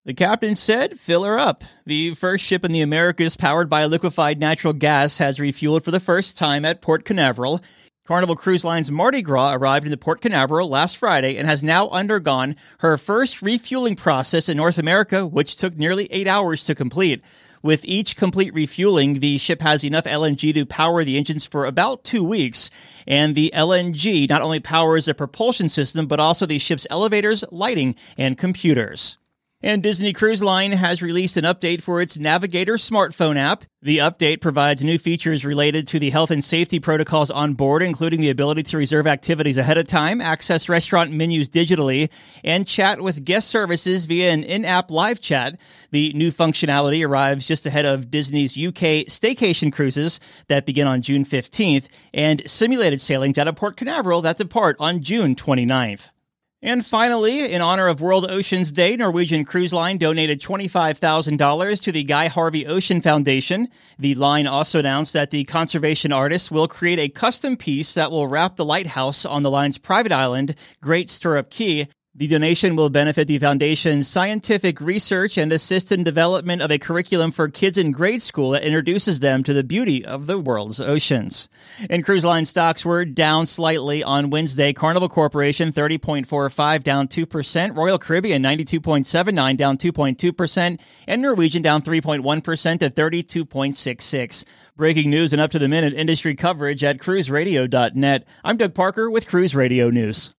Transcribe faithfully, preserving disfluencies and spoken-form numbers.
The captain said, fill her up. The first ship in the Americas powered by liquefied natural gas has refueled for the first time at Port Canaveral. Carnival Cruise Line's Mardi Gras arrived into Port Canaveral last Friday and has now undergone her first refueling process in North America, which took nearly eight hours to complete. With each complete refueling, the ship has enough L N G to power the engines for about two weeks. And the L N G not only powers the propulsion system, but also the ship's elevators, lighting, and computers. And Disney Cruise Line has released an update for its Navigator smartphone app. The update provides new features related to the health and safety protocols on board, including the ability to reserve activities ahead of time, access restaurant menus digitally, and chat with guest services via an in-app live chat. The new functionality arrives just ahead of Disney's U K staycation cruises that begin on June fifteenth and simulated sailings out of Port Canaveral that depart on June twenty-ninth. And finally, in honor of World Oceans Day, Norwegian Cruise Line donated twenty-five thousand dollars to the Guy Harvey Ocean Foundation. The line also announced that the conservation artists will create a custom piece that will wrap the lighthouse on the line's private island, Great Stirrup Cay. The donation will benefit the foundation's scientific research and assist in development of a curriculum for kids in grade school that introduces them to the beauty of the world's oceans. And cruise line stocks were down slightly on Wednesday. Carnival Corporation, thirty point four five, down two percent. Royal Caribbean, ninety-two point seven nine, down two point two percent. And Norwegian, down three point one percent to thirty-two point six six. Breaking news and up-to-the-minute industry coverage at cruise radio dot net. I'm Doug Parker with Cruise Radio News.